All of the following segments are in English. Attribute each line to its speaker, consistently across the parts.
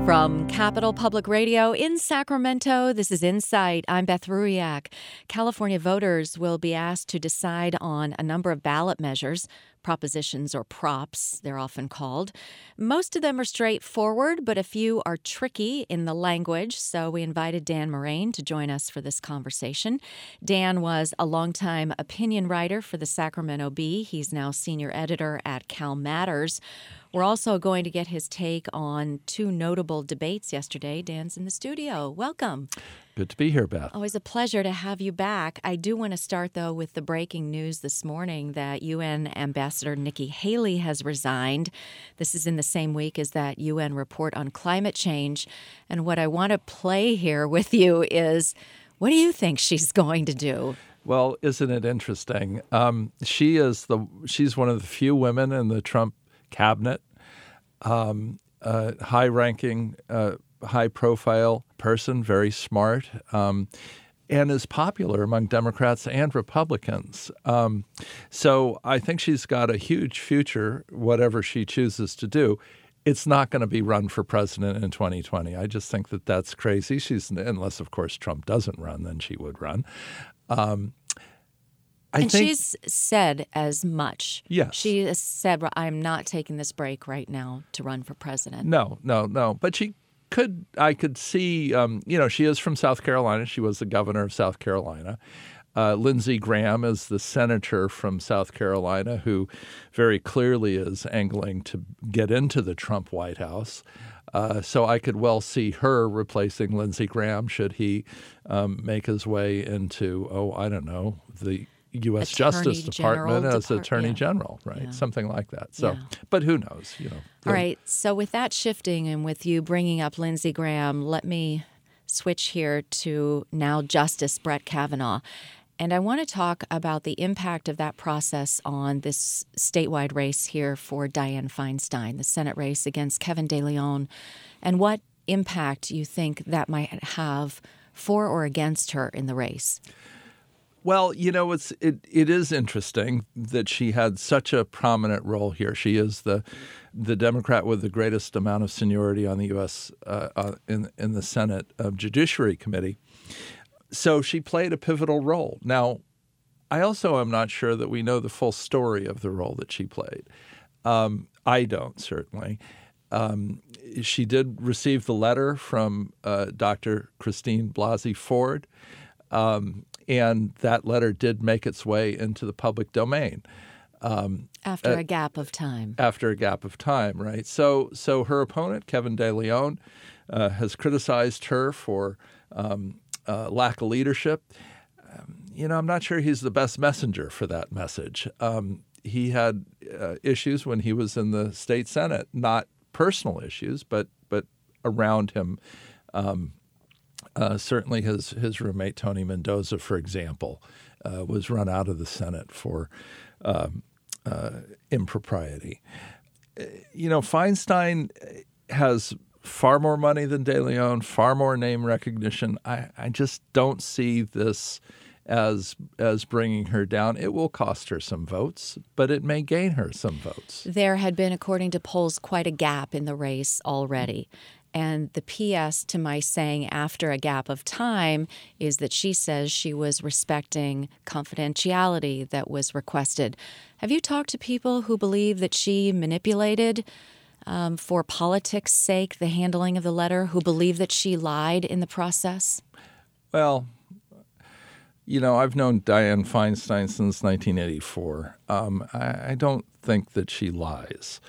Speaker 1: From Capital Public Radio in Sacramento, this is Insight. I'm Beth Ruiak. California voters will be asked to decide on a number of ballot measures, propositions or props, they're often called. Most of them are straightforward, but a few are tricky in the language, so we invited Dan Morain to join us for this conversation. Dan was a longtime opinion writer for the Sacramento Bee. He's now senior editor at Cal Matters. We're also going to get his take on two notable debates yesterday. Dan's in the studio. Welcome.
Speaker 2: Good to be here, Beth.
Speaker 1: Always a pleasure to have you back. I do want to start, though, with the breaking news this morning that UN Ambassador Nikki Haley has resigned. This is in the same week as that UN report on climate change. And what I want to play here with you is, what do you think she's going to do?
Speaker 2: Well, isn't it interesting? She's one of the few women in the Trump cabinet, high-ranking, high-profile person, very smart, and is popular among Democrats and Republicans. So I think she's got a huge future, whatever she chooses to do. It's not going to be run for president in 2020. I just think that that's crazy. Unless, of course, Trump doesn't run, then she would run.
Speaker 1: She's said as much.
Speaker 2: Yes.
Speaker 1: She has said, I'm not taking this break right now to run for president.
Speaker 2: No. But I could see, she is from South Carolina. She was the governor of South Carolina. Lindsey Graham is the senator from South Carolina who very clearly is angling to get into the Trump White House. So I could well see her replacing Lindsey Graham should he make his way into, the U.S. Justice Department as Attorney General, right? Yeah. Something like that. So, But who knows?
Speaker 1: All right. So with that shifting and with you bringing up Lindsey Graham, let me switch here to now Justice Brett Kavanaugh. And I want to talk about the impact of that process on this statewide race here for Dianne Feinstein, the Senate race against Kevin De Leon, and what impact you think that might have for or against her in the race.
Speaker 2: Well, it is interesting that she had such a prominent role here. She is the Democrat with the greatest amount of seniority on the U.S. In the Senate Judiciary Committee. So she played a pivotal role. Now, I also am not sure that we know the full story of the role that she played. I don't, certainly. She did receive the letter from Dr. Christine Blasey Ford. And that letter did make its way into the public domain.
Speaker 1: After a gap of time.
Speaker 2: After a gap of time, right? So her opponent, Kevin De Leon, has criticized her for lack of leadership. I'm not sure he's the best messenger for that message. He had issues when he was in the state Senate, not personal issues, but around him. Certainly his roommate, Tony Mendoza, for example, was run out of the Senate for impropriety. Feinstein has far more money than De Leon, far more name recognition. I just don't see this as bringing her down. It will cost her some votes, but it may gain her some votes.
Speaker 1: There had been, according to polls, quite a gap in the race already. And the PS to my saying after a gap of time is that she says she was respecting confidentiality that was requested. Have you talked to people who believe that she manipulated for politics' sake the handling of the letter, who believe that she lied in the process?
Speaker 2: Well, I've known Dianne Feinstein since 1984. I don't think that she lies.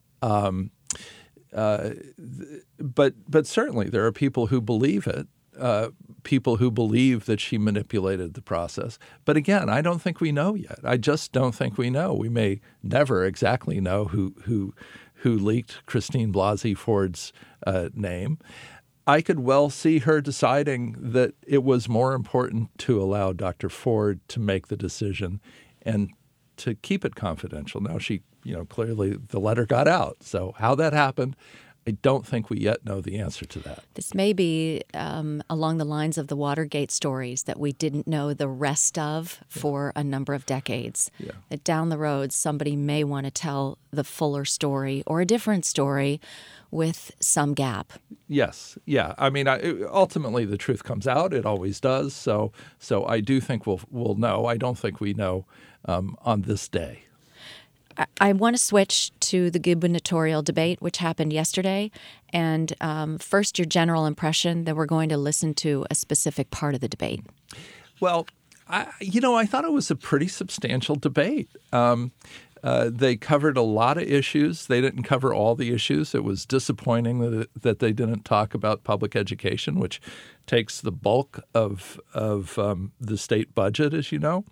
Speaker 2: But certainly there are people who believe it, people who believe that she manipulated the process. But again, I don't think we know yet. I just don't think we know. We may never exactly know who leaked Christine Blasey Ford's name. I could well see her deciding that it was more important to allow Dr. Ford to make the decision and to keep it confidential. Now, she, clearly the letter got out. So how that happened, I don't think we yet know the answer to that.
Speaker 1: This may be along the lines of the Watergate stories that we didn't know the rest of for a number of decades.
Speaker 2: Yeah.
Speaker 1: That down the road, somebody may want to tell the fuller story or a different story with some gap.
Speaker 2: Yes. Yeah. I mean, ultimately, the truth comes out. It always does. So I do think we'll know. I don't think we know on this day.
Speaker 1: I want to switch to the gubernatorial debate, which happened yesterday. And first, your general impression that we're going to listen to a specific part of the debate.
Speaker 2: Well, I thought it was a pretty substantial debate. They covered a lot of issues. They didn't cover all the issues. It was disappointing that they didn't talk about public education, which takes the bulk of the state budget, as you know.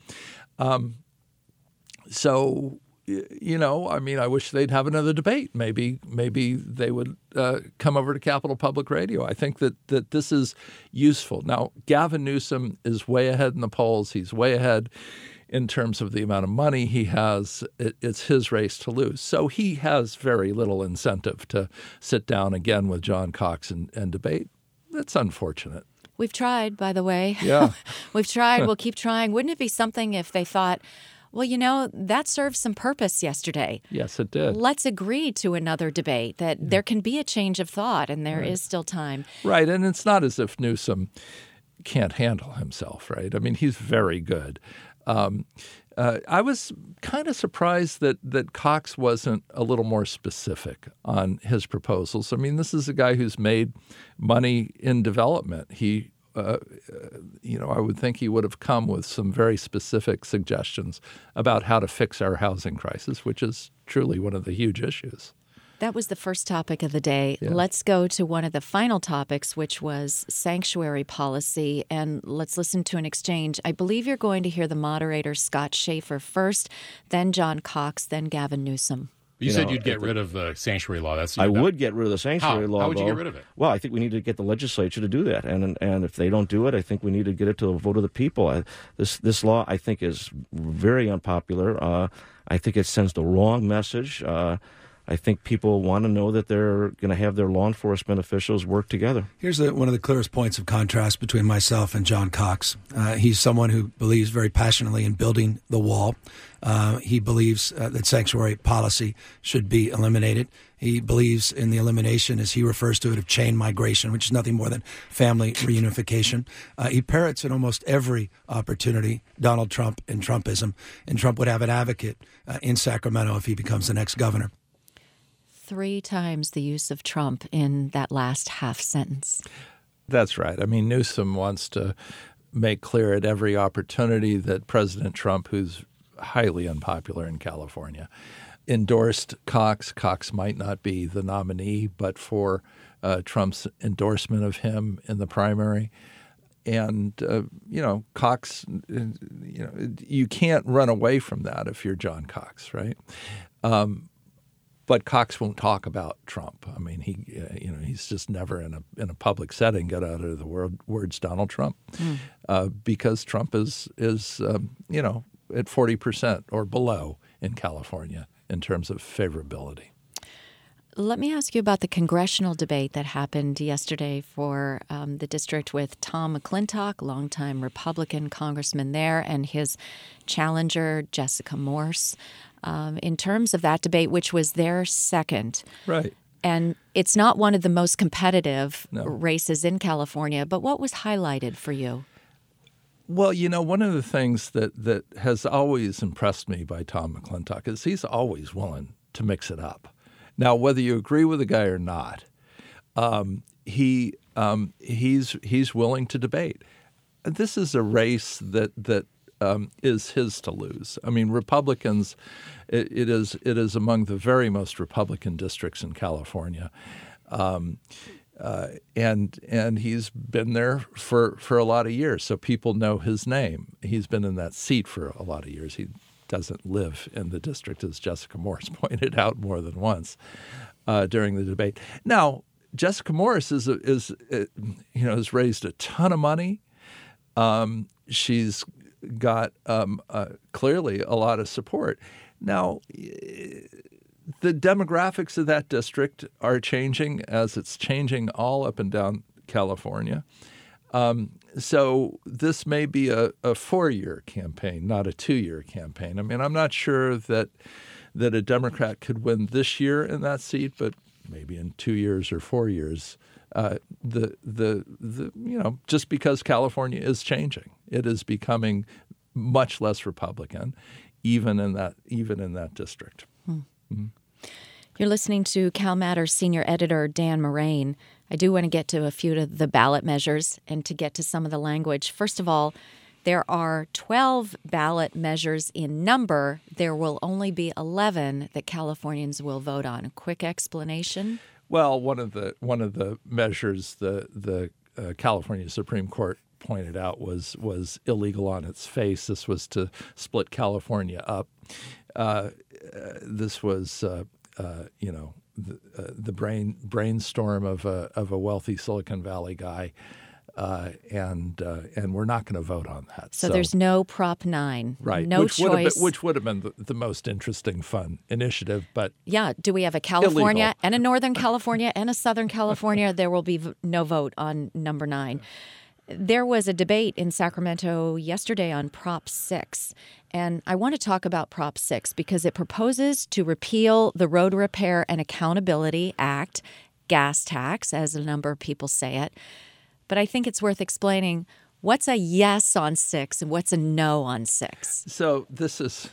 Speaker 2: I wish they'd have another debate. Maybe they would come over to Capitol Public Radio. I think that this is useful. Now, Gavin Newsom is way ahead in the polls. He's way ahead in terms of the amount of money he has. It's his race to lose. So he has very little incentive to sit down again with John Cox and debate. That's unfortunate.
Speaker 1: We've tried, by the way.
Speaker 2: Yeah.
Speaker 1: We've tried. We'll keep trying. Wouldn't it be something if they thought, well, that served some purpose yesterday.
Speaker 2: Yes, it did.
Speaker 1: Let's agree to another debate, that there can be a change of thought and there is still time.
Speaker 2: Right. And it's not as if Newsom can't handle himself, right? I mean, he's very good. I was kind of surprised that Cox wasn't a little more specific on his proposals. I mean, this is a guy who's made money in development. I would think he would have come with some very specific suggestions about how to fix our housing crisis, which is truly one of the huge issues.
Speaker 1: That was the first topic of the day. Yeah. Let's go to one of the final topics, which was sanctuary policy, and let's listen to an exchange. I believe you're going to hear the moderator, Scott Schaefer, first, then John Cox, then Gavin Newsom.
Speaker 3: You said you'd get rid of the sanctuary law.
Speaker 4: I would get rid of the sanctuary law.
Speaker 3: How would you get rid of it?
Speaker 4: Well, I think we need to get the legislature to do that, and if they don't do it, I think we need to get it to a vote of the people. This law, I think, is very unpopular. I think it sends the wrong message. I think people want to know that they're going to have their law enforcement officials work together.
Speaker 5: Here's one of the clearest points of contrast between myself and John Cox. He's someone who believes very passionately in building the wall. He believes that sanctuary policy should be eliminated. He believes in the elimination, as he refers to it, of chain migration, which is nothing more than family reunification. He parrots at almost every opportunity Donald Trump and Trumpism, and Trump would have an advocate in Sacramento if he becomes the next governor.
Speaker 1: 3 times the use of Trump in that last half sentence.
Speaker 2: That's right. I mean, Newsom wants to make clear at every opportunity that President Trump, who's highly unpopular in California, endorsed Cox. Cox might not be the nominee, but for Trump's endorsement of him in the primary. And, Cox, you can't run away from that if you're John Cox, right? But Cox won't talk about Trump. I mean, he's just never in a public setting got out of the words Donald Trump, because Trump is at 40% or below in California in terms of favorability.
Speaker 1: Let me ask you about the congressional debate that happened yesterday for the district with Tom McClintock, longtime Republican congressman there, and his challenger, Jessica Morse. In terms of that debate, which was their second.
Speaker 2: Right.
Speaker 1: And it's not one of the most competitive races in California, but what was highlighted for you?
Speaker 2: Well, one of the things that has always impressed me by Tom McClintock is he's always willing to mix it up. Now, whether you agree with the guy or not, he's willing to debate. This is a race that is his to lose. I mean, Republicans, it is among the very most Republican districts in California, and he's been there for a lot of years, so people know his name. He's been in that seat for a lot of years. He doesn't live in the district, as Jessica Morse pointed out more than once during the debate. Now, Jessica Morse has raised a ton of money. She's got clearly a lot of support. Now, the demographics of that district are changing as it's changing all up and down California. So this may be a 4-year campaign, not a 2-year campaign. I mean, I'm not sure that a Democrat could win this year in that seat, but maybe in 2 years or 4 years. Just because California is changing, it is becoming much less Republican, even in that district. Mm-hmm.
Speaker 1: You're listening to Cal Matters senior editor Dan Moraine. I do want to get to a few of the ballot measures and to get to some of the language. First of all, there are 12 ballot measures in number. There will only be 11 that Californians will vote on. A quick explanation?
Speaker 2: Well, one of the measures the California Supreme Court pointed out was illegal on its face. This was to split California up. This was the brainstorm of a wealthy Silicon Valley guy, and we're not going to vote on that.
Speaker 1: So there's no Prop 9,
Speaker 2: right?
Speaker 1: No choice.
Speaker 2: Which would have been the most interesting, fun initiative, but
Speaker 1: yeah. Do we have a California
Speaker 2: illegal.
Speaker 1: and a Northern California and a Southern California? There will be no vote on number 9. There was a debate in Sacramento yesterday on Prop 6, and I want to talk about Prop 6 because it proposes to repeal the Road Repair and Accountability Act, gas tax, as a number of people say it. But I think it's worth explaining what's a yes on 6 and what's a no on 6.
Speaker 2: So this is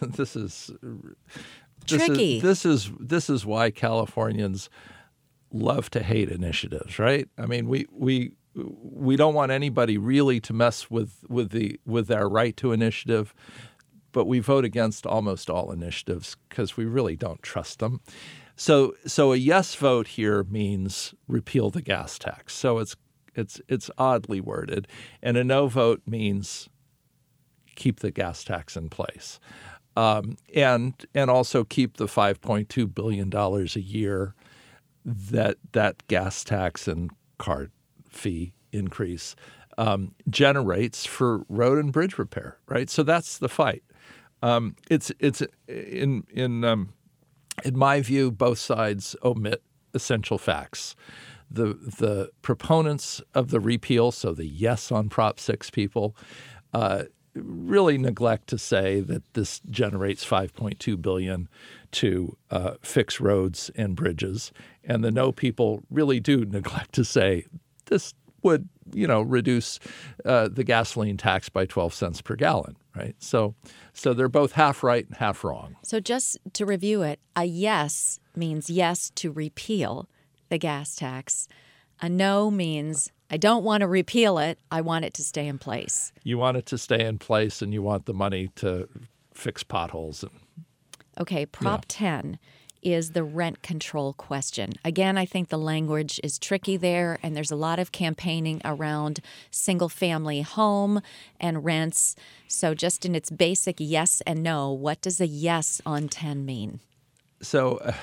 Speaker 1: tricky.
Speaker 2: This is why Californians love to hate initiatives, right? I mean, we don't want anybody really to mess with our right to initiative, but we vote against almost all initiatives because we really don't trust them. So a yes vote here means repeal the gas tax. So it's oddly worded, and a no vote means keep the gas tax in place, and also keep the $5.2 billion a year that gas tax and car fee increase generates for road and bridge repair, right? So that's the fight. It's in my view, both sides omit essential facts. The proponents of the repeal, so the yes on Prop 6 people, really neglect to say that this generates $5.2 billion to fix roads and bridges, and the no people really do neglect to say this would, reduce the gasoline tax by 12 cents per gallon, right? So they're both half right and half wrong.
Speaker 1: So just to review it, a yes means yes to repeal the gas tax. A no means I don't want to repeal it. I want it to stay in place.
Speaker 2: You want it to stay in place, and you want the money to fix potholes.
Speaker 1: Okay, Prop 10 is the rent control question. Again, I think the language is tricky there, and there's a lot of campaigning around single-family home and rents. So just in its basic yes and no, what does a yes on 10 mean?
Speaker 2: So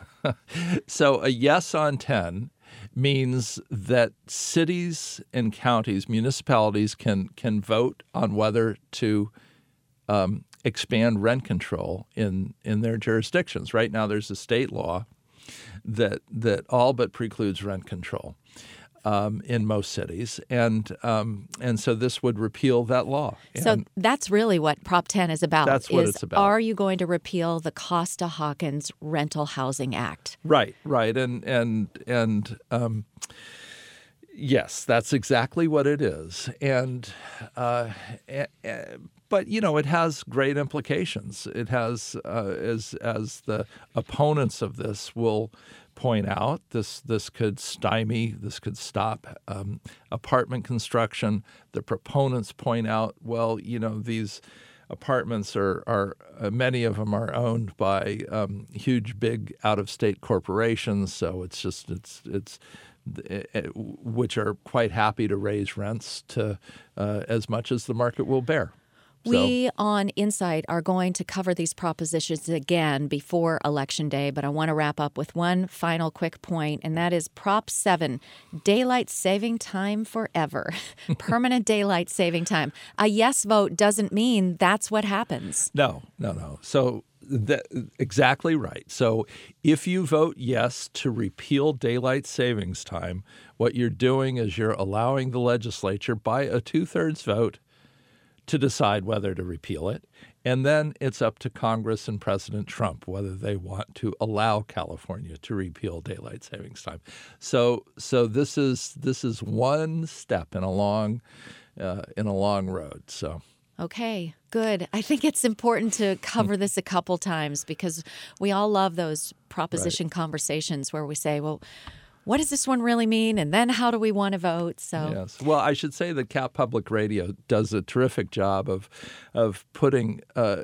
Speaker 2: a yes on 10 means that cities and counties, municipalities can vote on whether to expand rent control in their jurisdictions. Right now, there's a state law that all but precludes rent control in most cities, and so this would repeal that law.
Speaker 1: So that's really what Prop 10 is about.
Speaker 2: That's what it's about.
Speaker 1: Are you going to repeal the Costa-Hawkins Rental Housing Act?
Speaker 2: Right, and yes, that's exactly what it is, and. But, it has great implications. It has, as the opponents of this will point out, this could stop apartment construction. The proponents point out, well, these apartments are many of them are owned by huge, big out-of-state corporations. So it's which are quite happy to raise rents to as much as the market will bear.
Speaker 1: We on Insight are going to cover these propositions again before Election Day, but I want to wrap up with one final quick point, and that is Prop 7, daylight saving time forever. Permanent daylight saving time. A yes vote doesn't mean that's what happens.
Speaker 2: No. So exactly right. So if you vote yes to repeal daylight savings time, what you're doing is you're allowing the legislature by a 2/3 vote to decide whether to repeal it. And then it's up to Congress and President Trump whether they want to allow California to repeal daylight savings time. So this is one step in a long road. So.
Speaker 1: Okay, good. I think it's important to cover this a couple times because we all love those proposition conversations where we say, well, what does this one really mean? And then how do we want to vote? So
Speaker 2: yes. Well, I should say that Cap Public Radio does a terrific job of putting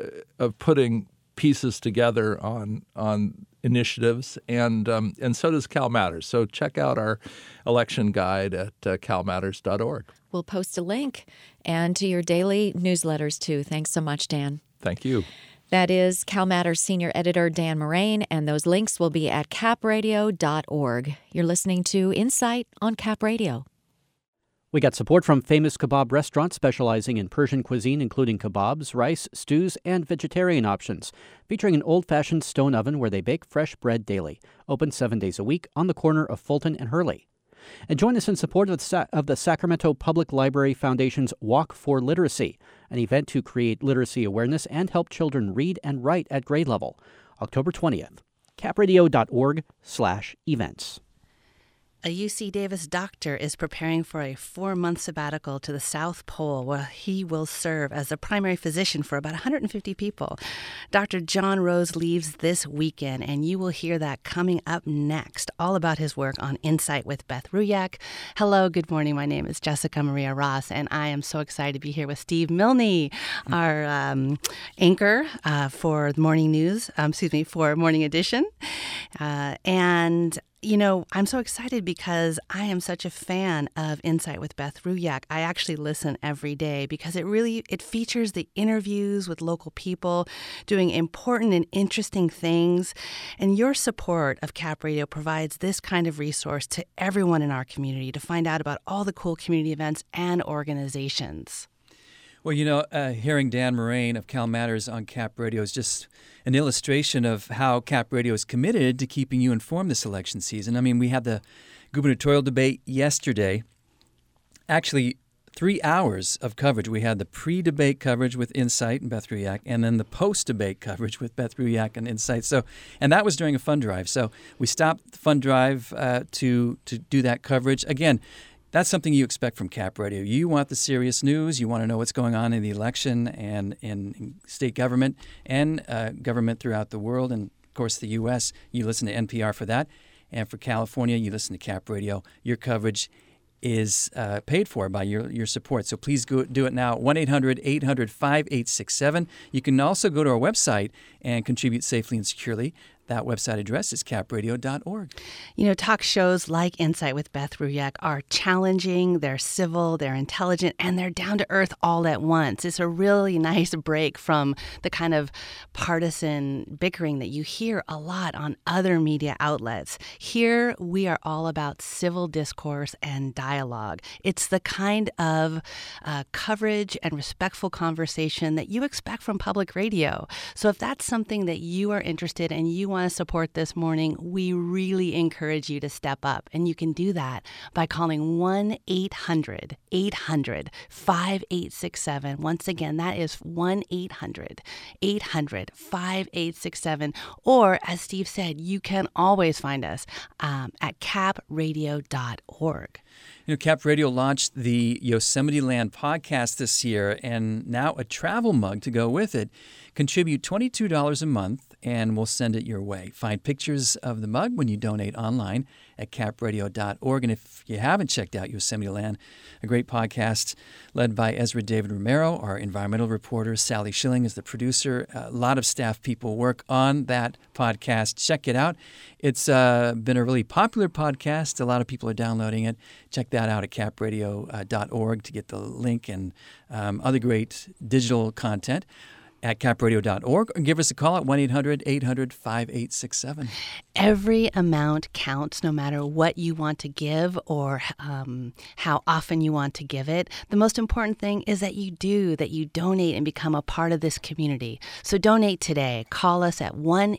Speaker 2: pieces together on initiatives, and so does Cal Matters. So check out our election guide at calmatters.org.
Speaker 1: We'll post a link and to your daily newsletters too. Thanks so much, Dan.
Speaker 2: Thank you.
Speaker 1: That is Cal Matters Senior Editor Dan Morain, and those links will be at capradio.org. You're listening to Insight on Cap Radio.
Speaker 6: We got support from Famous Kebab Restaurant specializing in Persian cuisine, including kebabs, rice, stews, and vegetarian options, featuring an old-fashioned stone oven where they bake fresh bread daily. Open 7 days a week on the corner of Fulton and Hurley. And join us in support of the Sacramento Public Library Foundation's Walk for Literacy, an event to create literacy awareness and help children read and write at grade level. October 20th. capradio.org/events.
Speaker 7: A UC Davis doctor is preparing for a 4-month sabbatical to the South Pole where he will serve as the primary physician for about 150 people. Dr. John Rose leaves this weekend, and you will hear that coming up next, all about his work on Insight with Beth Ruyak. Hello, good morning. My name is Jessica Maria Ross, and I am so excited to be here with Steve Milne, our anchor for Morning News, for Morning Edition. You know, I'm so excited because I am such a fan of Insight with Beth Ruyak. I actually listen every day because it features the interviews with local people doing important and interesting things. And your support of Cap Radio provides this kind of resource to everyone in our community to find out about all the cool community events and organizations.
Speaker 8: Well, you know, hearing Dan Morain of Cal Matters on Cap Radio is just an illustration of how Cap Radio is committed to keeping you informed this election season. I mean, we had the gubernatorial debate yesterday. Actually, 3 hours of coverage. We had the pre-debate coverage with Insight and Beth Ruyak, and then the post-debate coverage with Beth Ruyak and Insight. And that was during a fund drive. So we stopped the fund drive to do that coverage. Again, that's something you expect from Cap Radio. You want the serious news. You want to know what's going on in the election and in state government and government throughout the world. And, of course, the U.S., you listen to NPR for that. And for California, you listen to Cap Radio. Your coverage is paid for by your support. So please go do it now, 1-800-800-5867. You can also go to our website and contribute safely and securely. That website address is capradio.org.
Speaker 7: You know, talk shows like Insight with Beth Ruyak are challenging, they're civil, they're intelligent, and they're down to earth all at once. It's a really nice break from the kind of partisan bickering that you hear a lot on other media outlets. Here, we are all about civil discourse and dialogue. It's the kind of coverage and respectful conversation that you expect from public radio. So if that's something that you are interested in and you want to support this morning, we really encourage you to step up. And you can do that by calling 1-800-800-5867. Once again, that is 1-800-800-5867. Or, as Steve said, you can always find us at capradio.org.
Speaker 8: You know, Cap Radio launched the Yosemite Land podcast this year, and now a travel mug to go with it. Contribute $22 a month, and we'll send it your way. Find pictures of the mug when you donate online at capradio.org. And if you haven't checked out Yosemite Land, a great podcast led by Ezra David Romero, our environmental reporter. Sally Schilling is the producer. A lot of staff people work on that podcast. Check it out. It's been a really popular podcast. A lot of people are downloading it. Check that out at capradio.org to get the link and other great digital content at capradio.org, or give us a call at 1-800-800-5867.
Speaker 7: Every amount counts, no matter what you want to give or how often you want to give it. The most important thing is that you donate and become a part of this community. So donate today. Call us at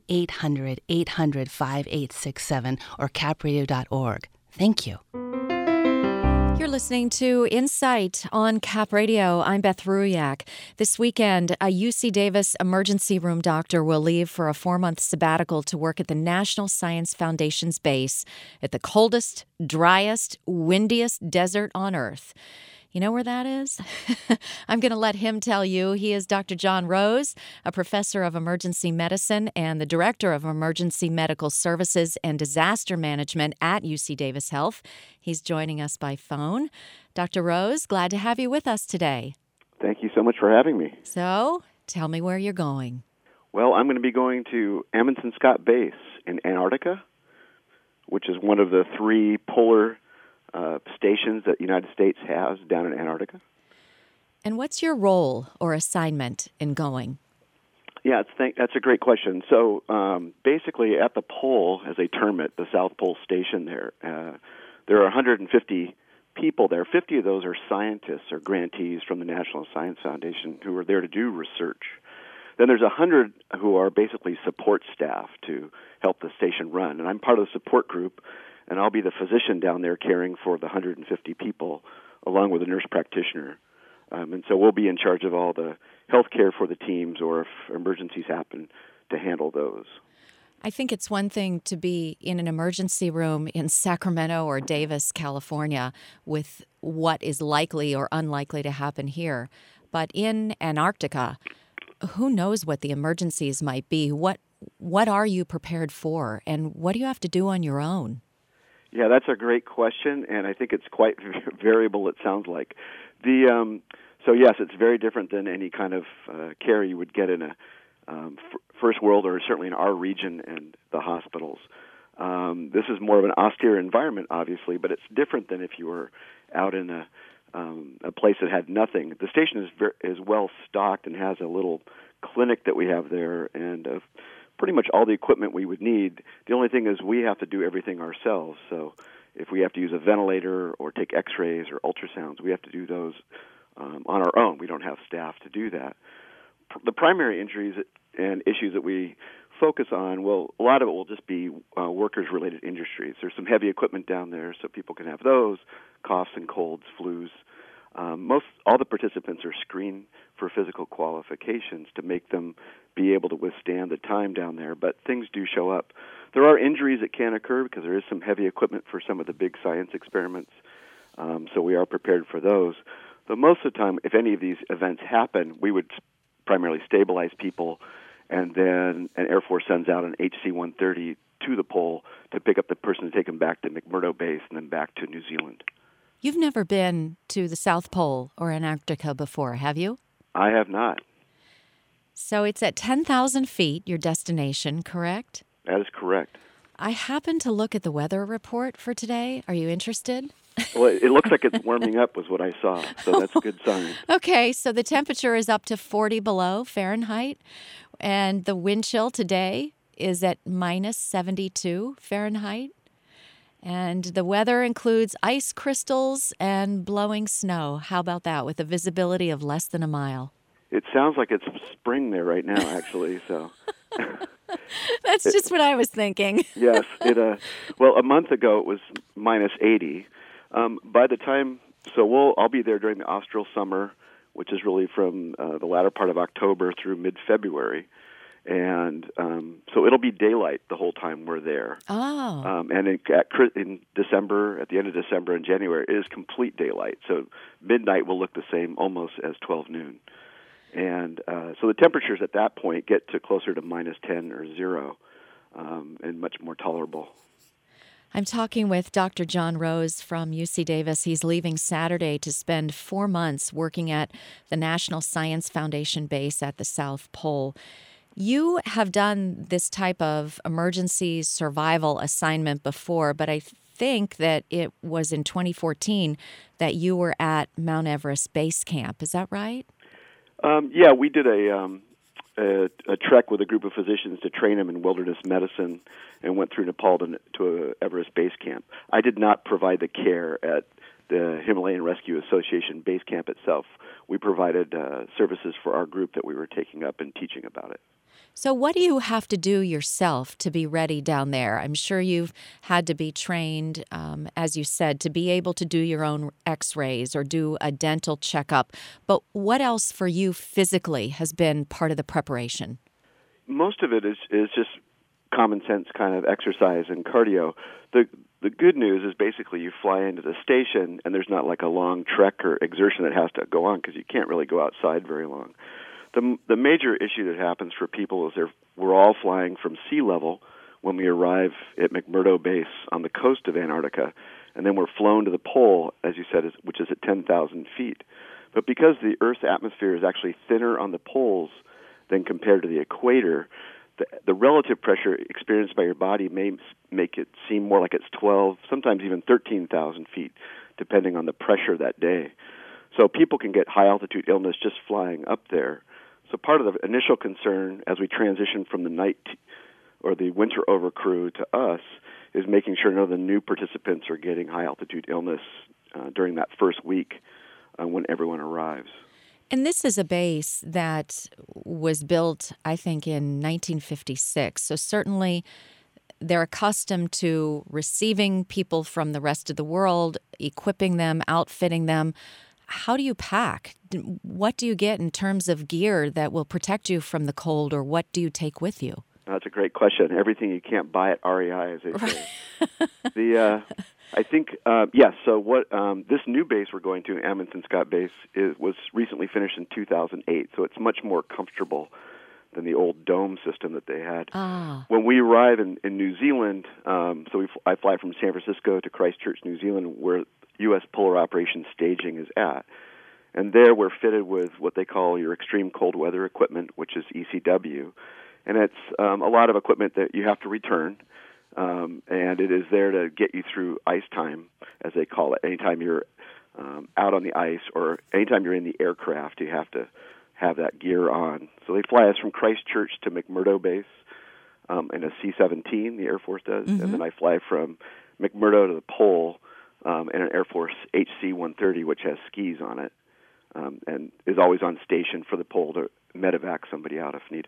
Speaker 7: 1-800-800-5867 or capradio.org. Thank you.
Speaker 1: You're listening to Insight on Cap Radio. I'm Beth Ruyak. This weekend, a UC Davis emergency room doctor will leave for a 4-month sabbatical to work at the National Science Foundation's base at the coldest, driest, windiest desert on Earth. You know where that is? I'm going to let him tell you. He is Dr. John Rose, a professor of emergency medicine and the director of emergency medical services and disaster management at UC Davis Health. He's joining us by phone. Dr. Rose, glad to have you with us today.
Speaker 9: Thank you so much for having me.
Speaker 1: So, tell me where you're going.
Speaker 9: Well, I'm going to be going to Amundsen Scott Base in Antarctica, which is one of the 3 polar stations that the United States has down in Antarctica.
Speaker 1: And what's your role or assignment in going?
Speaker 9: Yeah, that's a great question. So basically at the pole, as they term it, the South Pole Station there are 150 people there. 50 of those are scientists or grantees from the National Science Foundation who are there to do research. Then there's 100 who are basically support staff to help the station run. And I'm part of the support group, and I'll be the physician down there caring for the 150 people, along with a nurse practitioner. And so we'll be in charge of all the health care for the teams, or if emergencies happen, to handle those.
Speaker 1: I think it's one thing to be in an emergency room in Sacramento or Davis, California, with what is likely or unlikely to happen here. But in Antarctica, who knows what the emergencies might be? What are you prepared for, and what do you have to do on your own?
Speaker 9: Yeah, that's a great question, and I think it's quite variable, it sounds like. So yes, it's very different than any kind of care you would get in a first world, or certainly in our region and the hospitals. This is more of an austere environment, obviously, but it's different than if you were out in a place that had nothing. The station is well stocked and has a little clinic that we have there, and pretty much all the equipment we would need. The only thing is we have to do everything ourselves. So if we have to use a ventilator or take x-rays or ultrasounds, we have to do those on our own. We don't have staff to do that. The primary injuries and issues that we focus on, well, a lot of it will just be workers-related industries. There's some heavy equipment down there, so people can have those, coughs and colds, flus. All the participants are screened for physical qualifications to make them be able to withstand the time down there, but things do show up. There are injuries that can occur because there is some heavy equipment for some of the big science experiments, so we are prepared for those. But most of the time, if any of these events happen, we would primarily stabilize people, and then an Air Force sends out an HC-130 to the pole to pick up the person and take them back to McMurdo Base and then back to New Zealand.
Speaker 1: You've never been to the South Pole or Antarctica before, have you?
Speaker 9: I have not.
Speaker 1: So it's at 10,000 feet, your destination, correct?
Speaker 9: That is correct.
Speaker 1: I happened to look at the weather report for today. Are you interested?
Speaker 9: Well, it looks like it's warming up was what I saw, so that's a good sign.
Speaker 1: Okay, so the temperature is up to 40 below Fahrenheit, and the wind chill today is at minus 72 Fahrenheit. And the weather includes ice crystals and blowing snow. How about that, with a visibility of less than a mile?
Speaker 9: It sounds like it's spring there right now, actually, so...
Speaker 1: That's just what I was thinking.
Speaker 9: Yes. Well, a month ago it was minus 80. By the time, I'll be there during the austral summer, which is really from the latter part of October through mid-February. And so it'll be daylight the whole time we're there.
Speaker 1: Oh.
Speaker 9: And in December, at the end of December and January, it is complete daylight. So midnight will look the same almost as 12 noon. And so the temperatures at that point get to closer to minus 10 or 0. and much more tolerable.
Speaker 1: I'm talking with Dr. John Rose from UC Davis. He's leaving Saturday to spend 4 months working at the National Science Foundation base at the South Pole. You have done this type of emergency survival assignment before, but I think that it was in 2014 that you were at Mount Everest Base Camp. Is that right?
Speaker 9: Yeah, we did a trek with a group of physicians to train them in wilderness medicine and went through Nepal to Everest Base Camp. I did not provide the care at the Himalayan Rescue Association base camp itself. We provided services for our group that we were taking up and teaching about it.
Speaker 1: So what do you have to do yourself to be ready down there? I'm sure you've had to be trained, as you said, to be able to do your own x-rays or do a dental checkup. But what else for you physically has been part of the preparation?
Speaker 9: Most of it is just common sense kind of exercise and cardio. The good news is basically you fly into the station and there's not like a long trek or exertion that has to go on because you can't really go outside very long. The major issue that happens for people is we're all flying from sea level when we arrive at McMurdo Base on the coast of Antarctica, and then we're flown to the pole, as you said, which is at 10,000 feet. But because the Earth's atmosphere is actually thinner on the poles than compared to the equator, the relative pressure experienced by your body may make it seem more like it's 12, sometimes even 13,000 feet, depending on the pressure that day. So people can get high-altitude illness just flying up there. So part of the initial concern as we transition from the night or the winter over crew to us is making sure none of the new participants are getting high-altitude illness during that first week when everyone arrives.
Speaker 1: And this is a base that was built, I think, in 1956. So certainly they're accustomed to receiving people from the rest of the world, equipping them, outfitting them. How do you pack? What do you get in terms of gear that will protect you from the cold, or what do you take with you?
Speaker 9: That's a great question. Everything you can't buy at REI, as they say. I think, so what this new base we're going to, Amundsen Scott Base, was recently finished in 2008, so it's much more comfortable than the old dome system that they had. When we arrive in New Zealand, I fly from San Francisco to Christchurch, New Zealand, where U.S. Polar Operations Staging is at. And there we're fitted with what they call your extreme cold weather equipment, which is ECW. And it's a lot of equipment that you have to return, and it is there to get you through ice time, as they call it. Anytime you're out on the ice or anytime you're in the aircraft, you have to have that gear on. So they fly us from Christchurch to McMurdo Base in a C-17, the Air Force does, and then I fly from McMurdo to the pole in an Air Force HC-130, which has skis on it, and is always on station for the pole to medevac somebody out if needed.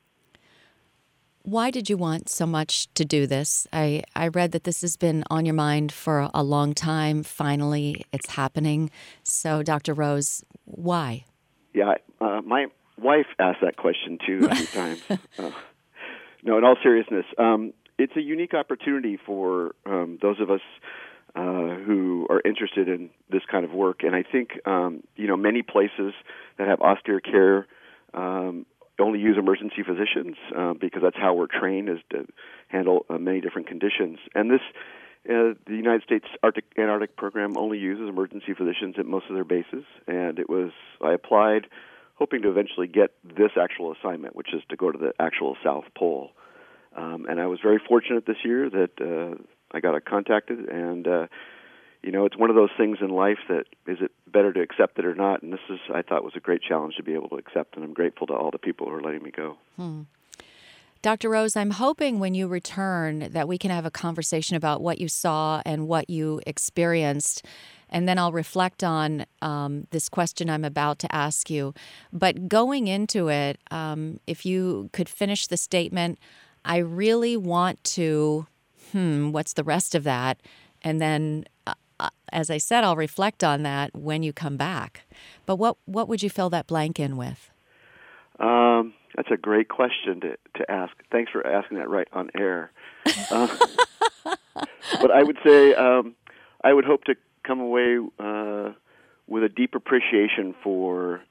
Speaker 1: Why did you want so much to do this? I read that this has been on your mind for a long time. Finally, it's happening. So, Dr. Rose, why?
Speaker 9: Yeah, my wife asked that question too a few times. No, in all seriousness, it's a unique opportunity for those of us who are interested in this kind of work. And I think, many places that have austere care only use emergency physicians because that's how we're trained, is to handle many different conditions. And this, the United States Antarctic Program only uses emergency physicians at most of their bases. And I applied hoping to eventually get this actual assignment, which is to go to the actual South Pole. And I was very fortunate this year that I got contacted, and it's one of those things in life that is it better to accept it or not, and this I thought was a great challenge to be able to accept, and I'm grateful to all the people who are letting me go.
Speaker 1: Dr. Rose, I'm hoping when you return that we can have a conversation about what you saw and what you experienced, and then I'll reflect on this question I'm about to ask you. But going into it, if you could finish the statement, I really want to, what's the rest of that? And then, as I said, I'll reflect on that when you come back. But what would you fill that blank in with?
Speaker 9: That's a great question to ask. Thanks for asking that right on air. But I would say I would hope to come away with a deep appreciation for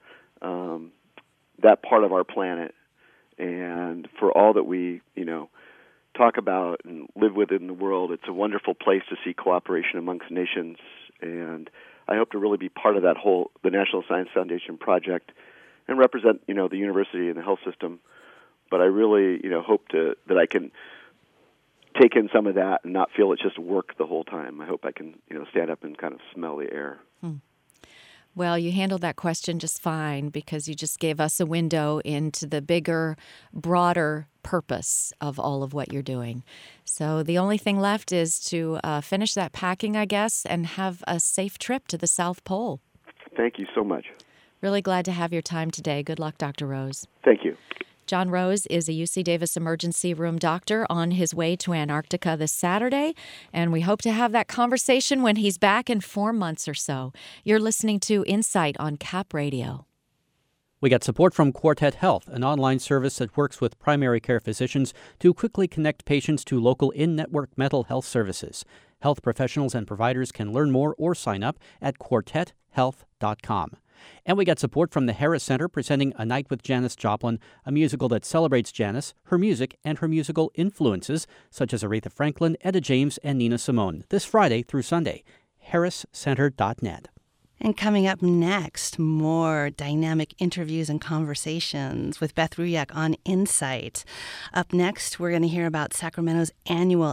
Speaker 9: that part of our planet and for all that we, talk about and live within the world. It's a wonderful place to see cooperation amongst nations, and I hope to really be part of the National Science Foundation project and represent, the university and the health system. But I really, hope that I can take in some of that and not feel it's just work the whole time. I hope I can, stand up and kind of smell the air.
Speaker 1: Well, you handled that question just fine because you just gave us a window into the bigger, broader purpose of all of what you're doing. So the only thing left is to finish that packing, I guess, and have a safe trip to the South Pole.
Speaker 9: Thank you so much.
Speaker 1: Really glad to have your time today. Good luck, Dr. Rose.
Speaker 9: Thank you.
Speaker 1: John Rose is a UC Davis emergency room doctor on his way to Antarctica this Saturday, and we hope to have that conversation when he's back in 4 months or so. You're listening to Insight on Cap Radio.
Speaker 6: We get support from Quartet Health, an online service that works with primary care physicians to quickly connect patients to local in-network mental health services. Health professionals and providers can learn more or sign up at quartethealth.com. And we get support from the Harris Center presenting A Night with Janis Joplin, a musical that celebrates Janis, her music, and her musical influences, such as Aretha Franklin, Etta James, and Nina Simone, this Friday through Sunday. harriscenter.net.
Speaker 7: And coming up next, more dynamic interviews and conversations with Beth Ruyak on Insight. Up next, we're going to hear about Sacramento's annual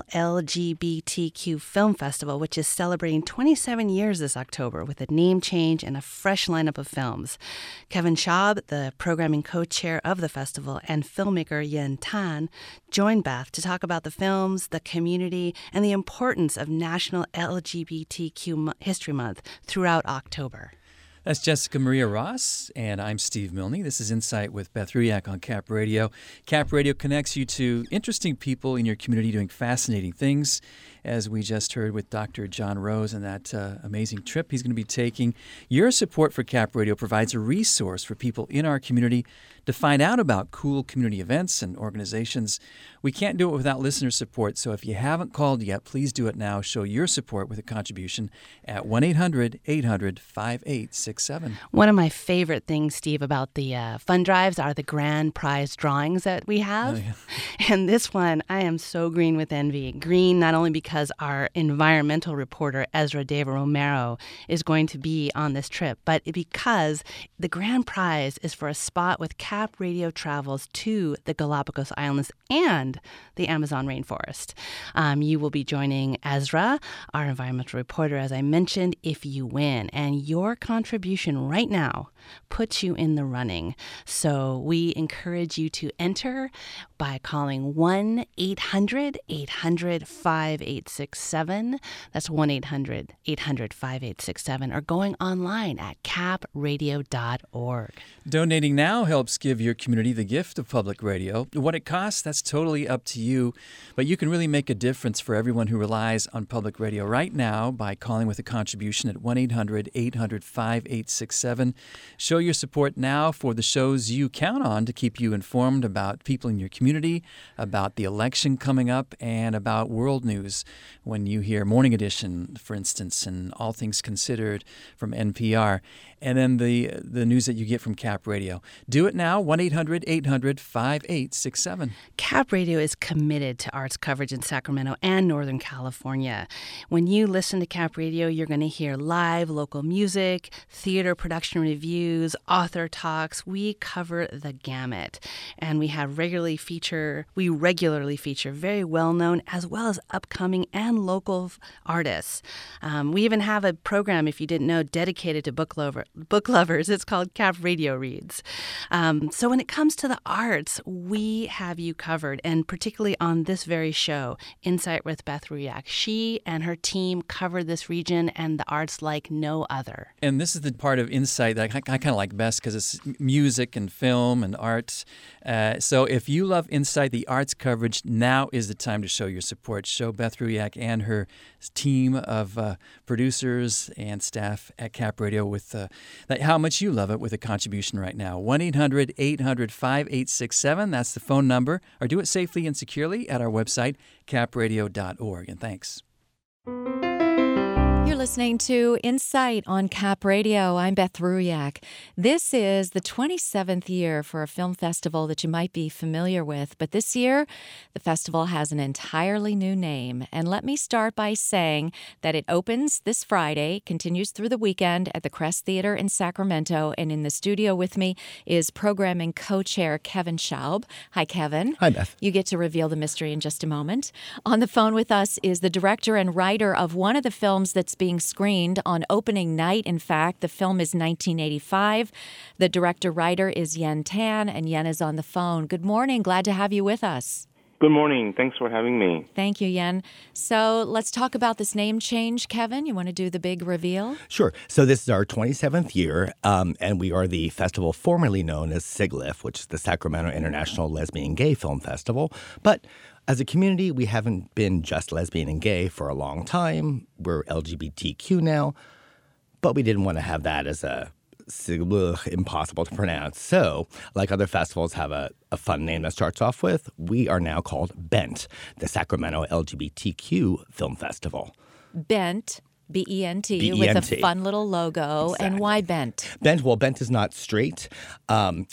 Speaker 7: LGBTQ Film Festival, which is celebrating 27 years this October with a name change and a fresh lineup of films. Kevin Schaub, the programming co-chair of the festival, and filmmaker Yen Tan join Beth to talk about the films, the community, and the importance of National LGBTQ History Month throughout October.
Speaker 8: That's Jessica Maria Ross, and I'm Steve Milne. This is Insight with Beth Ruyak on Cap Radio. Cap Radio connects you to interesting people in your community doing fascinating things, as we just heard with Dr. John Rose and that amazing trip he's going to be taking. Your support for Cap Radio provides a resource for people in our community to find out about cool community events and organizations. We can't do it without listener support, so if you haven't called yet, please do it now. Show your support with a contribution at 1-800-800-5867.
Speaker 7: One of my favorite things, Steve, about the fund drives are the grand prize drawings that we have. Oh, yeah. And this one, I am so green with envy. Green not only because our environmental reporter, Ezra David Romero, is going to be on this trip, but because the grand prize is for a spot with Cap Radio travels to the Galapagos Islands and the Amazon rainforest. You will be joining Ezra, our environmental reporter, as I mentioned, if you win. And your contribution right now puts you in the running. So we encourage you to enter by calling 1-800-800-5867. That's 1-800-800-5867, or going online at capradio.org.
Speaker 8: Donating now helps give your community the gift of public radio. What it costs, that's totally up to you, but you can really make a difference for everyone who relies on public radio right now by calling with a contribution at 1-800-800-5867. Show your support now for the shows you count on to keep you informed about people in your community, about the election coming up, and about world news. When you hear Morning Edition, for instance, and All Things Considered from NPR, and then the news that you get from Cap Radio. Do it now, 1-800-800-5867.
Speaker 7: Cap Radio is committed to arts coverage in Sacramento and Northern California. When you listen to Cap Radio, you're going to hear live local music, theater production reviews, author talks. We cover the gamut. And we regularly feature very well-known as well as upcoming and local artists. We even have a program, if you didn't know, dedicated to book lovers. It's called Cap Radio Reads. So when it comes to the arts, we have you covered, and particularly on this very show, Insight with Beth Ruyak. She and her team cover this region and the arts like no other.
Speaker 8: And this is the part of Insight that I kind of like best because it's music and film and art. So if you love Insight, the arts coverage, now is the time to show your support. Show Beth Ruyak and her team of producers and staff at Cap Radio with how much you love it with a contribution right now. 1-800-800-5867. That's the phone number. Or do it safely and securely at our website, capradio.org. And thanks.
Speaker 1: You're listening to Insight on Cap Radio. I'm Beth Ruyak. This is the 27th year for a film festival that you might be familiar with, but this year the festival has an entirely new name. And let me start by saying that it opens this Friday, continues through the weekend at the Crest Theater in Sacramento, and in the studio with me is programming co-chair Kevin Schaub. Hi, Kevin.
Speaker 10: Hi, Beth.
Speaker 1: You get to reveal the mystery in just a moment. On the phone with us is the director and writer of one of the films that's being screened on opening night. In fact, the film is 1985. The director-writer is Yen Tan, and Yen is on the phone. Good morning. Glad to have you with us.
Speaker 11: Good morning. Thanks for having me.
Speaker 1: Thank you, Yen. So let's talk about this name change, Kevin. You want to do the big reveal?
Speaker 10: Sure. So this is our 27th year, and we are the festival formerly known as SIGLIF, which is the Sacramento International Lesbian Gay Film Festival. But as a community, we haven't been just lesbian and gay for a long time. We're LGBTQ now, but we didn't want to have that as a impossible to pronounce. So, like other festivals have a fun name that starts off with, we are now called BENT, the Sacramento LGBTQ Film Festival.
Speaker 1: BENT. B-E-N-T,
Speaker 10: B-E-N-T.
Speaker 1: with a fun little logo.
Speaker 10: Exactly.
Speaker 1: And why Bent?
Speaker 10: Bent, well, Bent is not straight.
Speaker 1: Bingo,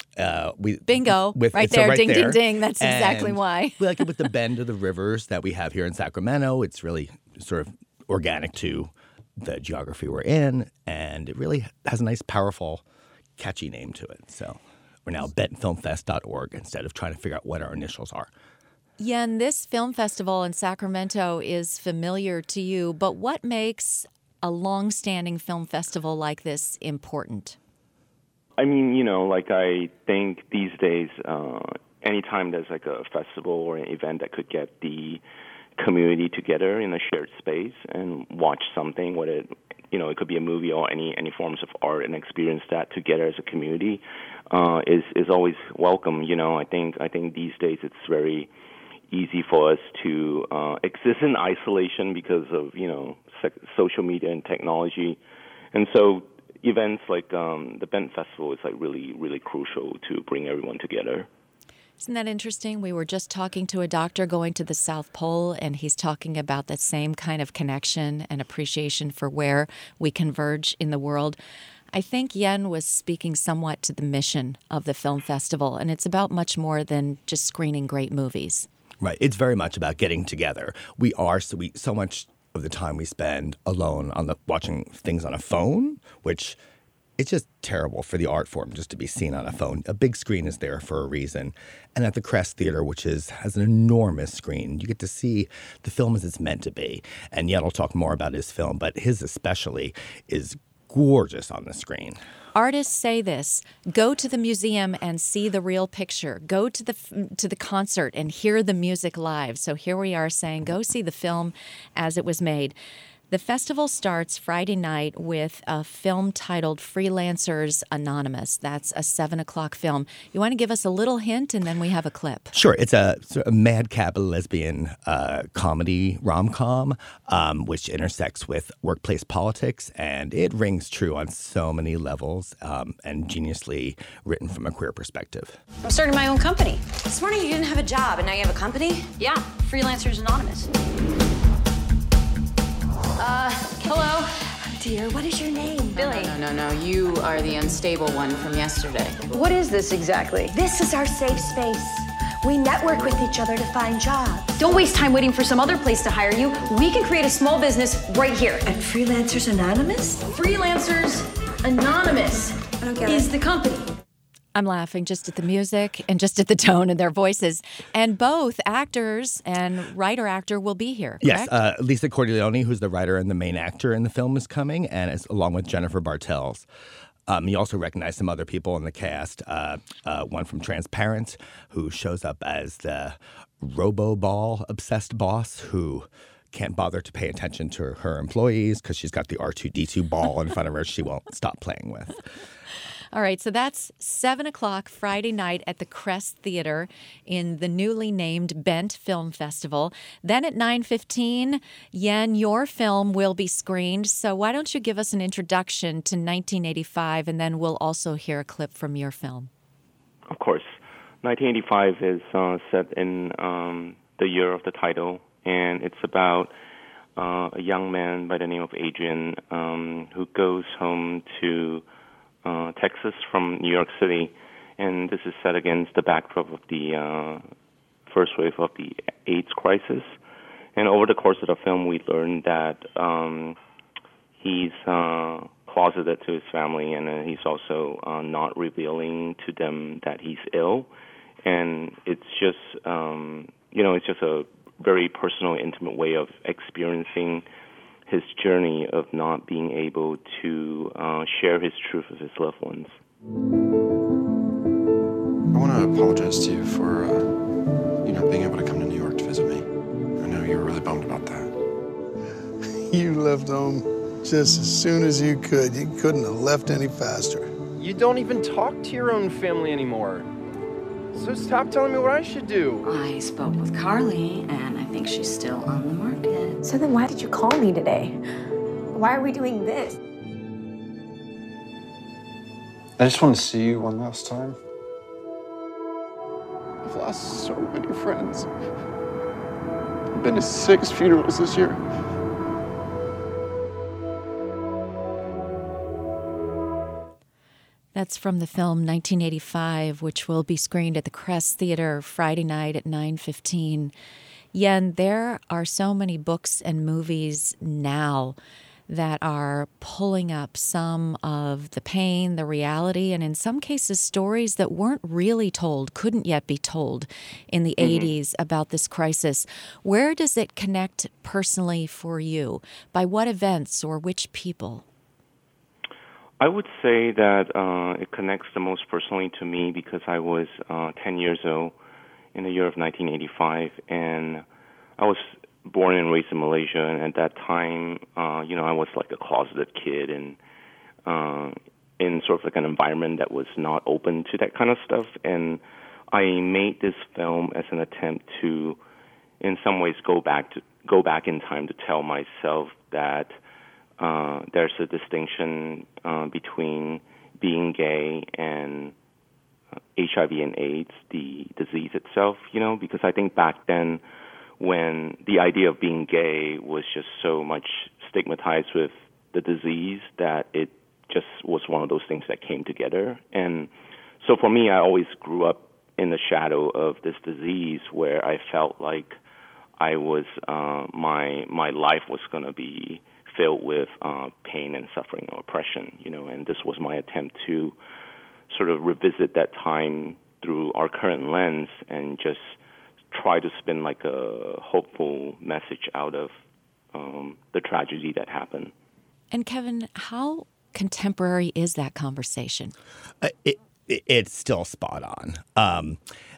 Speaker 1: right
Speaker 10: so
Speaker 1: there,
Speaker 10: right
Speaker 1: ding,
Speaker 10: there.
Speaker 1: ding, ding. That's exactly
Speaker 10: And
Speaker 1: why.
Speaker 10: we like it with the bend of the rivers that we have here in Sacramento. It's really sort of organic to the geography we're in, and it really has a nice, powerful, catchy name to it. So we're now bentfilmfest.org instead of trying to figure out what our initials are.
Speaker 1: Yen, this film festival in Sacramento is familiar to you, but what makes a long-standing film festival like this important?
Speaker 11: I mean, I think these days, anytime there's like a festival or an event that could get the community together in a shared space and watch something, whether it could be a movie or any forms of art, and experience that together as a community, is always welcome. I think these days it's very easy for us to exist in isolation because of social media and technology, and so events like the Bent Festival is like really, really crucial to bring everyone together.
Speaker 1: Isn't that interesting? We were just talking to a doctor going to the South Pole, and he's talking about that same kind of connection and appreciation for where we converge in the world. I think Yen was speaking somewhat to the mission of the film festival, and it's about much more than just screening great movies.
Speaker 10: Right. It's very much about getting together. So much of the time we spend alone watching things on a phone, which it's just terrible for the art form just to be seen on a phone. A big screen is there for a reason. And at the Crest Theater, which has an enormous screen, you get to see the film as it's meant to be. And Yen will talk more about his film, but his especially is gorgeous on the screen.
Speaker 1: Artists say this: go to the museum and see the real picture. Go to the concert and hear the music live. So here we are saying, go see the film as it was made. The festival starts Friday night with a film titled Freelancers Anonymous. That's a 7 o'clock film. You want to give us a little hint, and then we have a clip.
Speaker 10: Sure. It's a madcap lesbian comedy rom-com, which intersects with workplace politics, and it rings true on so many levels, and geniusly written from a queer perspective.
Speaker 12: I'm starting my own company. This morning you didn't have a job, and now you have a company? Yeah, Freelancers Anonymous.
Speaker 13: Hello. Dear, what is your name?
Speaker 12: Billy.
Speaker 13: No. You are the unstable one from yesterday.
Speaker 12: What is this exactly?
Speaker 13: This is our safe space. We network with each other to find jobs.
Speaker 12: Don't waste time waiting for some other place to hire you. We can create a small business right here.
Speaker 13: At Freelancers Anonymous?
Speaker 12: Freelancers Anonymous is the company.
Speaker 1: I'm laughing just at the music and just at the tone of their voices. And both actors and writer-actor will be here, correct?
Speaker 10: Yes, Lisa Cordileone, who's the writer and the main actor in the film, is coming, and along with Jennifer Bartels. You also recognize some other people in the cast, one from Transparent, who shows up as the Roboball-obsessed boss who can't bother to pay attention to her employees because she's got the R2-D2 ball in front of her she won't stop playing with.
Speaker 1: All right, so that's 7 o'clock Friday night at the Crest Theater in the newly named Bent Film Festival. Then at 9:15, Yen, your film will be screened. So why don't you give us an introduction to 1985, and then we'll also hear a clip from your film.
Speaker 11: Of course. 1985 is set in the year of the title, and it's about a young man by the name of Adrian who goes home to Texas from New York City, and this is set against the backdrop of the first wave of the AIDS crisis. And over the course of the film, we learned that he's closeted to his family, and he's also not revealing to them that he's ill. And it's just, it's just a very personal, intimate way of experiencing his journey of not being able to share his truth with his loved ones.
Speaker 14: I want to apologize to you for, not being able to come to New York to visit me. I know you were really bummed about that.
Speaker 15: You left home just as soon as you could. You couldn't have left any faster.
Speaker 16: You don't even talk to your own family anymore. So stop telling me what I should do.
Speaker 12: I spoke with Carly, and I think she's still on the market.
Speaker 17: So then why did you call me today? Why are we doing this?
Speaker 14: I just want to see you one last time. I've lost so many friends. I've been to 6 funerals this year.
Speaker 1: That's from the film 1985, which will be screened at the Crest Theater Friday night at 9:15. Yen, there are so many books and movies now that are pulling up some of the pain, the reality, and in some cases stories that weren't really told, couldn't yet be told in the 80s about this crisis. Where does it connect personally for you? By what events or which people?
Speaker 11: I would say that it connects the most personally to me because I was 10 years old in the year of 1985, and I was born and raised in Malaysia, and at that time, I was like a closeted kid and in sort of like an environment that was not open to that kind of stuff, and I made this film as an attempt to, in some ways, go back in time to tell myself that there's a distinction between being gay and HIV and AIDS, the disease itself, because I think back then when the idea of being gay was just so much stigmatized with the disease that it just was one of those things that came together. And so for me, I always grew up in the shadow of this disease where I felt like I was, my life was going to be filled with pain and suffering or oppression, and this was my attempt to sort of revisit that time through our current lens and just try to spin like a hopeful message out of the tragedy that happened.
Speaker 1: And Kevin, how contemporary is that conversation?
Speaker 10: It's still spot on.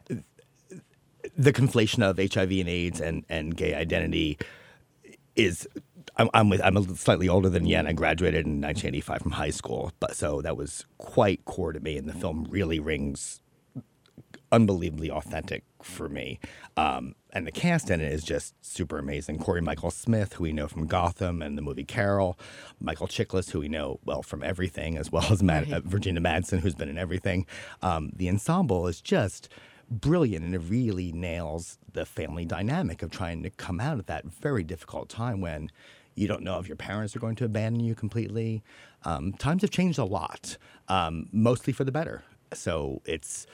Speaker 10: The conflation of HIV and AIDS and gay identity is. I'm slightly older than Yen. I graduated in 1985 from high school, but so that was quite core to me, and the film really rings unbelievably authentic for me. And the cast in it is just super amazing. Corey Michael Smith, who we know from Gotham and the movie Carol, Michael Chiklis, who we know well from everything, as well as Virginia Madsen, who's been in everything. The ensemble is just brilliant, and it really nails the family dynamic of trying to come out of that very difficult time when you don't know if your parents are going to abandon you completely. Times have changed a lot, mostly for the better. So it's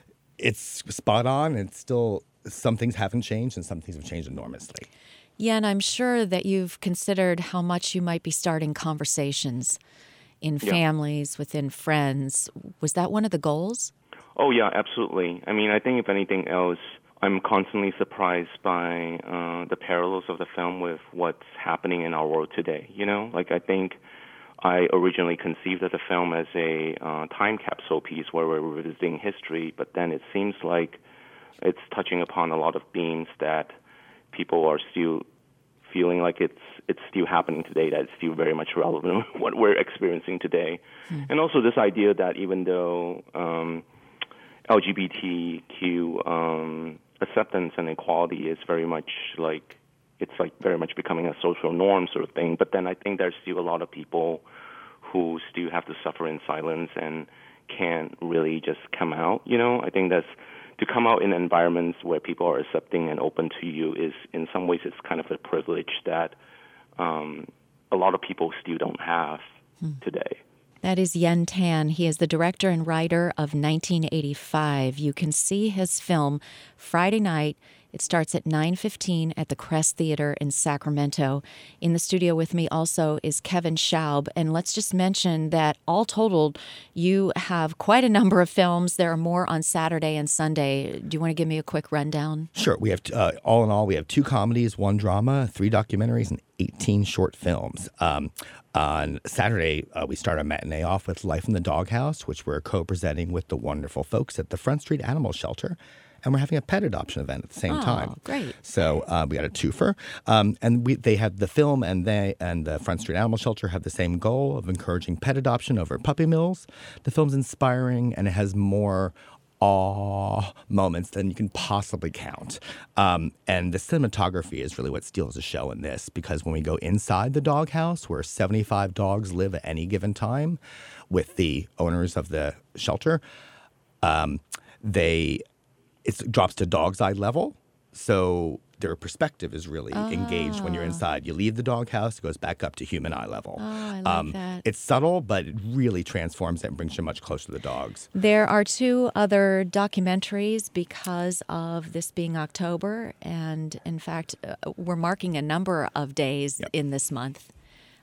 Speaker 10: spot on. It's still, some things haven't changed and some things have changed enormously.
Speaker 1: Yeah, and I'm sure that you've considered how much you might be starting conversations in families, within friends. Was that one of the goals?
Speaker 11: Oh, yeah, absolutely. I mean, I think if anything else, I'm constantly surprised by the parallels of the film with what's happening in our world today. I think I originally conceived of the film as a time capsule piece where we're revisiting history, but then it seems like it's touching upon a lot of themes that people are still feeling like it's still happening today, that it's still very much relevant to what we're experiencing today. And also this idea that even though LGBTQ acceptance and equality is very much like, it's like very much becoming a social norm sort of thing, but then I think there's still a lot of people who still have to suffer in silence and can't really just come out, I think that's, to come out in environments where people are accepting and open to you is, in some ways, it's kind of a privilege that a lot of people still don't have today.
Speaker 1: That is Yen Tan. He is the director and writer of 1985. You can see his film Friday night. It starts at 9:15 at the Crest Theater in Sacramento. In the studio with me also is Kevin Schaub. And let's just mention that all totaled, you have quite a number of films. There are more on Saturday and Sunday. Do you want to give me a quick rundown?
Speaker 10: Sure. We have, all in all, we have 2 comedies, 1 drama, 3 documentaries, and 18 short films. On Saturday, we start our matinee off with Life in the Doghouse, which we're co-presenting with the wonderful folks at the Front Street Animal Shelter. And we're having a pet adoption event at the same time.
Speaker 1: Oh, great.
Speaker 10: So we got a twofer. And they have the film and the Front Street Animal Shelter have the same goal of encouraging pet adoption over puppy mills. The film's inspiring, and it has more awe moments than you can possibly count. And the cinematography is really what steals the show in this, because when we go inside the doghouse, where 75 dogs live at any given time with the owners of the shelter, it drops to dog's eye level, so their perspective is really engaged when you're inside. You leave the doghouse, it goes back up to human eye level.
Speaker 1: Oh, I like that.
Speaker 10: It's subtle, but it really transforms it and brings you much closer to the dogs.
Speaker 1: There are 2 other documentaries because of this being October, and in fact, we're marking a number of days in this month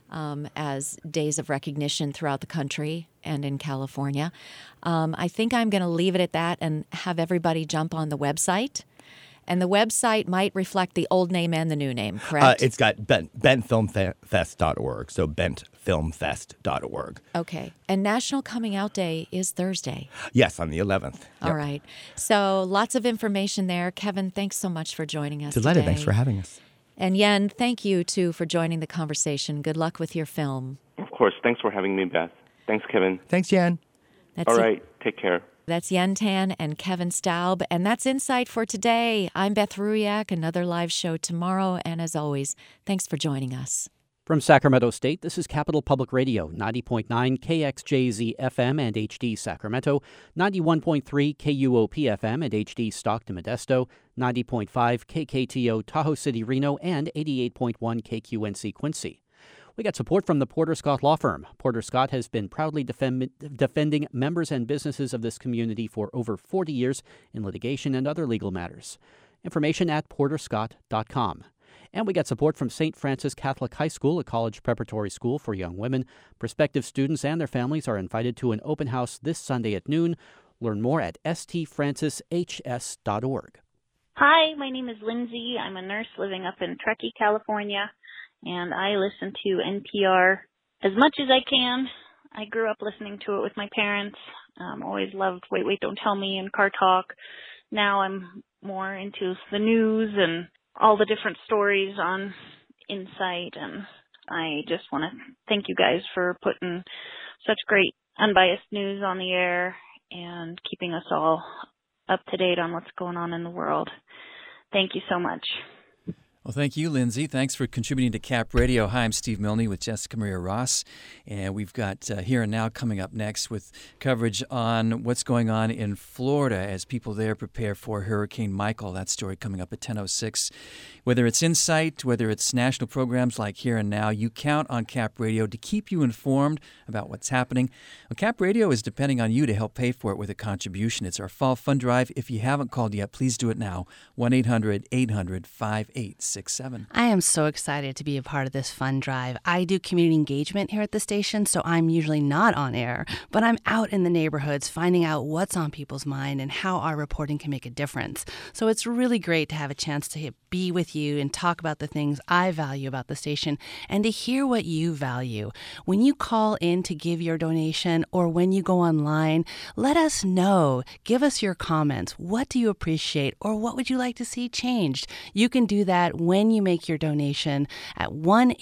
Speaker 1: as days of recognition throughout the country and in California. I think I'm going to leave it at that and have everybody jump on the website. And the website might reflect the old name and the new name, correct?
Speaker 10: It's got bentfilmfest.org, so bentfilmfest.org.
Speaker 1: Okay. And National Coming Out Day is Thursday.
Speaker 10: Yes, on the 11th.
Speaker 1: All right. So lots of information there. Kevin, thanks so much for joining us
Speaker 10: Delighted.
Speaker 1: today.
Speaker 10: Thanks for having us.
Speaker 1: And Yen, thank you, too, for joining the conversation. Good luck with your film.
Speaker 11: Of course. Thanks for having me, Beth. Thanks, Kevin.
Speaker 10: Thanks, Yen.
Speaker 11: All right. Take care.
Speaker 1: That's Yen Tan and Kevin Staub. And that's Insight for today. I'm Beth Ruyak. Another live show tomorrow. And as always, thanks for joining us.
Speaker 6: From Sacramento State, this is Capital Public Radio, 90.9 KXJZ FM and HD Sacramento, 91.3 KUOP FM and HD Stockton Modesto, 90.5 KKTO Tahoe City Reno, and 88.1 KQNC Quincy. We got support from the Porter Scott Law Firm. Porter Scott has been proudly defending members and businesses of this community for over 40 years in litigation and other legal matters. Information at porterscott.com. And we got support from St. Francis Catholic High School, a college preparatory school for young women. Prospective students and their families are invited to an open house this Sunday at noon. Learn more at stfrancishs.org.
Speaker 18: Hi, my name is Lindsay. I'm a nurse living up in Truckee, California, and I listen to NPR as much as I can. I grew up listening to it with my parents. Always loved Wait, Wait, Don't Tell Me and Car Talk. Now I'm more into the news and all the different stories on Insight, and I just want to thank you guys for putting such great unbiased news on the air and keeping us all up to date on what's going on in the world. Thank you so much.
Speaker 8: Well, thank you, Lindsay. Thanks for contributing to Cap Radio. Hi, I'm Steve Milne with Jessica Maria Ross, and we've got Here and Now coming up next with coverage on what's going on in Florida as people there prepare for Hurricane Michael. That story coming up at 10:06. Whether it's Insight, whether it's national programs like Here and Now, you count on Cap Radio to keep you informed about what's happening. Well, Cap Radio is depending on you to help pay for it with a contribution. It's our fall fund drive. If you haven't called yet, please do it now. 1-800-800-5867.
Speaker 7: I am so excited to be a part of this fund drive. I do community engagement here at the station, so I'm usually not on air, but I'm out in the neighborhoods finding out what's on people's mind and how our reporting can make a difference. So it's really great to have a chance to be with you and talk about the things I value about the station and to hear what you value. When you call in to give your donation or when you go online, let us know. Give us your comments. What do you appreciate or what would you like to see changed? You can do that when you make your donation at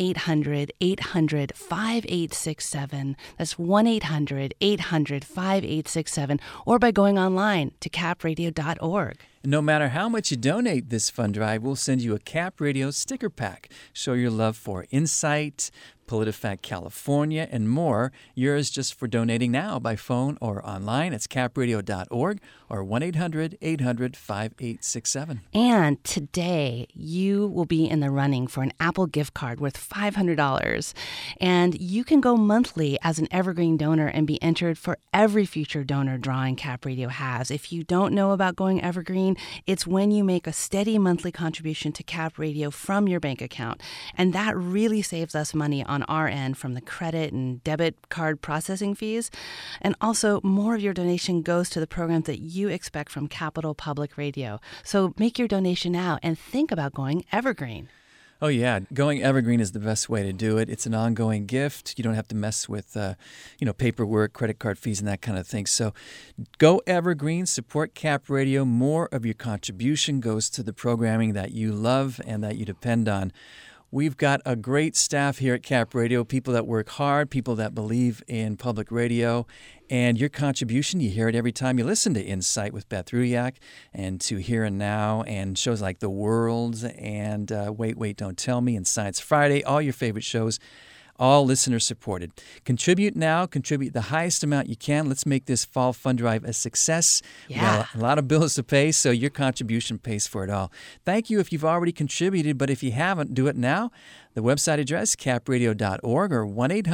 Speaker 7: 1-800-800-5867. That's 1-800-800-5867, or by going online to capradio.org.
Speaker 8: And no matter how much you donate this fund drive, we'll send you a Cap Radio sticker pack. Show your love for Insight, PolitiFact California, and more. Yours just for donating now by phone or online. It's capradio.org or 1-800-800-5867.
Speaker 7: And today, you will be in the running for an Apple gift card worth $500. And you can go monthly as an Evergreen donor and be entered for every future donor drawing Cap Radio has. If you don't know about going Evergreen, it's when you make a steady monthly contribution to Cap Radio from your bank account. And that really saves us money on our end from the credit and debit card processing fees. And also, more of your donation goes to the programs that you expect from Capital Public Radio. So make your donation now and think about going Evergreen.
Speaker 8: Oh, yeah. Going Evergreen is the best way to do it. It's an ongoing gift. You don't have to mess with, paperwork, credit card fees, and that kind of thing. So go Evergreen, support Cap Radio. More of your contribution goes to the programming that you love and that you depend on. We've got a great staff here at Cap Radio, people that work hard, people that believe in public radio. And your contribution, you hear it every time you listen to Insight with Beth Ruyak and to Here and Now and shows like The World and Wait, Don't Tell Me and Science Friday, all your favorite shows. All listener supported. Contribute now. Contribute the highest amount you can. Let's make this fall fund drive a success.
Speaker 7: Yeah.
Speaker 8: We got a lot of bills to pay, so your contribution pays for it all. Thank you if you've already contributed, but if you haven't, do it now. The website address, capradio.org or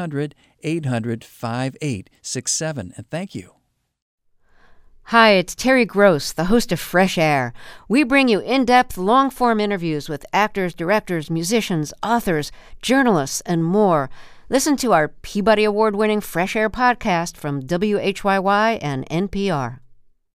Speaker 8: 1-800-800-5867. And thank you.
Speaker 19: Hi, it's Terry Gross, the host of Fresh Air. We bring you in-depth, long-form interviews with actors, directors, musicians, authors, journalists, and more. Listen to our Peabody Award-winning Fresh Air podcast from WHYY and NPR.